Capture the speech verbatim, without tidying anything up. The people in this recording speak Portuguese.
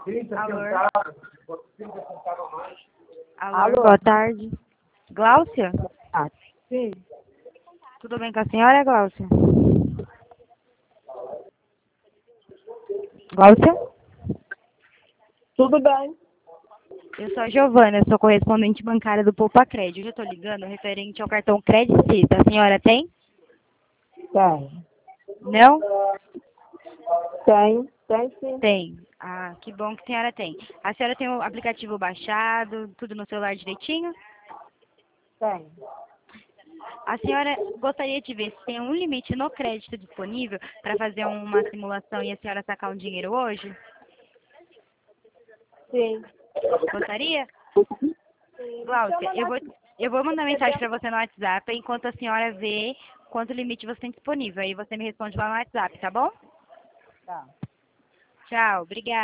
Alô? Alô, Alô? boa tarde. Gláucia? Ah, sim. Tudo bem com a senhora, Gláucia? Gláucia? Tudo bem? Eu sou a Giovana, eu sou correspondente bancária do Poupa Crédito. Eu já estou ligando referente ao cartão Credicita. A senhora tem? Tem. Não? Tem, tem sim. Tem. Ah, que bom que a senhora tem. A senhora tem o aplicativo baixado, tudo no celular direitinho? Tem. A senhora gostaria de ver se tem um limite no crédito disponível para fazer uma simulação e a senhora sacar um dinheiro hoje? Sim. Gostaria? Gláucia, eu vou, eu vou mandar mensagem para você no WhatsApp enquanto a senhora vê quanto limite você tem disponível. Aí você me responde lá no WhatsApp, tá bom? Tá. Tchau, obrigada.